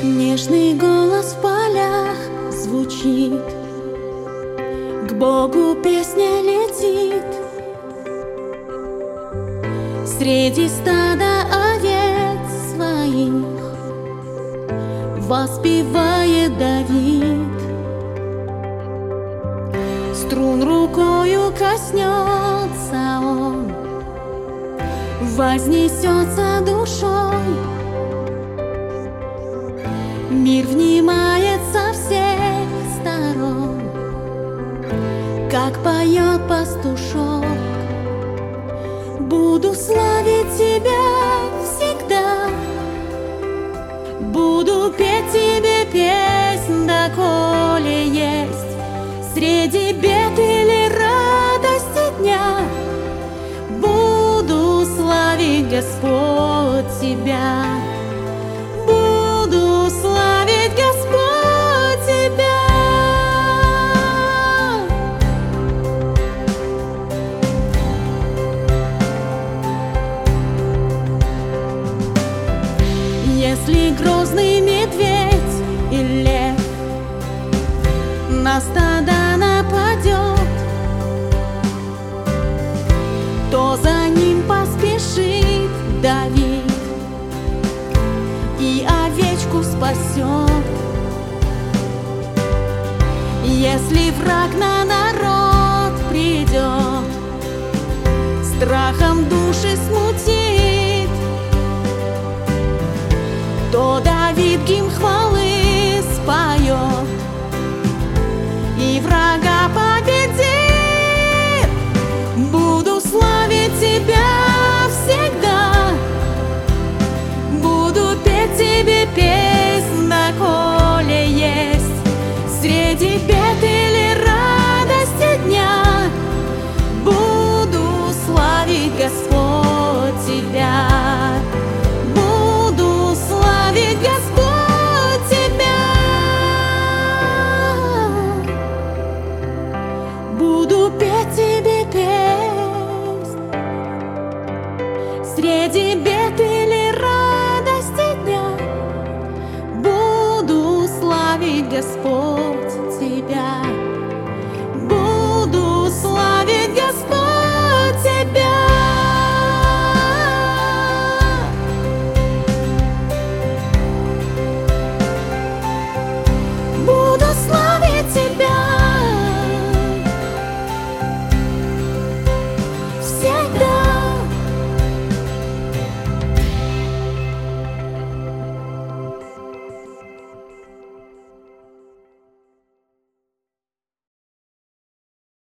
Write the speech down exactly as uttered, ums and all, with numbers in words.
Нежный голос в полях звучит, к Богу песня летит. Среди стада овец своих воспевает Давид. Струн рукою коснется он, вознесется душой. Мир внимает со всех сторон, как поет пастушок. Буду славить Тебя всегда, буду петь Тебе песнь, доколе есть среди бед или радости дня. Буду славить, Господь, Тебя. Буду славить, Господь, Тебя. Если грозный медведь и лев на стадо нападет, то за ним поспешит Давид и овечку спасет. Если враг на народ придет, страхом души смутит, то Давид гимн хвалы споет и врага победит. Буду славить Тебя всегда, буду петь Тебе песнь,